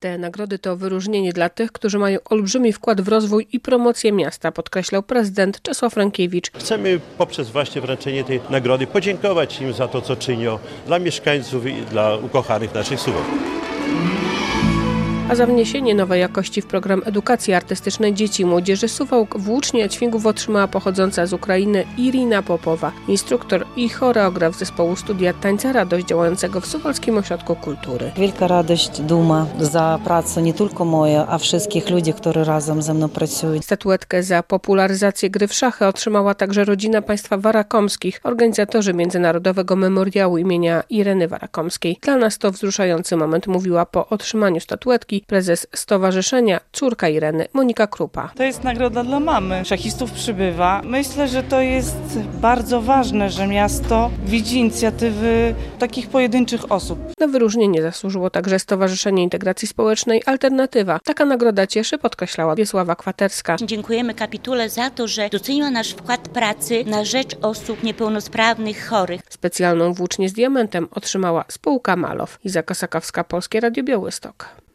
Te nagrody to wyróżnienie dla tych, którzy mają olbrzymi wkład w rozwój i promocję miasta, podkreślał prezydent Czesław Rękiewicz. Chcemy poprzez właśnie wręczenie tej nagrody podziękować im za to, co czynią dla mieszkańców i dla ukochanych naszych Suwałk. A za wniesienie nowej jakości w program edukacji artystycznej dzieci i młodzieży Suwałk włócznie dźwigów otrzymała pochodząca z Ukrainy Irina Popowa, instruktor i choreograf zespołu Studia Tańca Radość działającego w Suwalskim Ośrodku Kultury. Wielka radość, duma za pracę nie tylko moją, a wszystkich ludzi, którzy razem ze mną pracują. Statuetkę za popularyzację gry w szachy otrzymała także rodzina państwa Warakomskich, organizatorzy Międzynarodowego Memoriału imienia Ireny Warakomskiej. Dla nas to wzruszający moment, mówiła po otrzymaniu statuetki prezes stowarzyszenia Córka Ireny Monika Krupa. To jest nagroda dla mamy. Szachistów przybywa. Myślę, że to jest bardzo ważne, że miasto widzi inicjatywy takich pojedynczych osób. Na wyróżnienie zasłużyło także Stowarzyszenie Integracji Społecznej Alternatywa. Taka nagroda cieszy, podkreślała Wiesława Kwaterska. Dziękujemy kapitule za to, że doceniła nasz wkład pracy na rzecz osób niepełnosprawnych, chorych. Specjalną włócznię z diamentem otrzymała spółka Malow. Iza Kosakowska, Polskie Radio Białystok.